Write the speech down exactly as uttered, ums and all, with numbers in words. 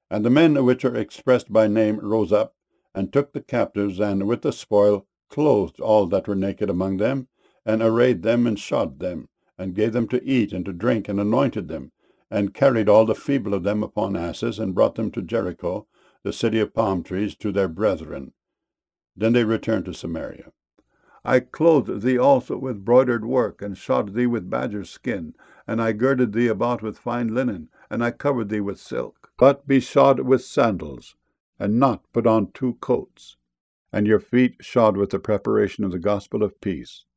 And the men which are expressed by name rose up, and took the captives, and with the spoil clothed all that were naked among them, and arrayed them, and shod them, and gave them to eat and to drink, and anointed them, and carried all the feeble of them upon asses, and brought them to Jericho, the city of palm trees, to their brethren. Then they returned to Samaria. I clothed thee also with broidered work, and shod thee with badger's skin, and I girded thee about with fine linen, and I covered thee with silk. But be shod with sandals, and not put on two coats, and your feet shod with the preparation of the gospel of peace.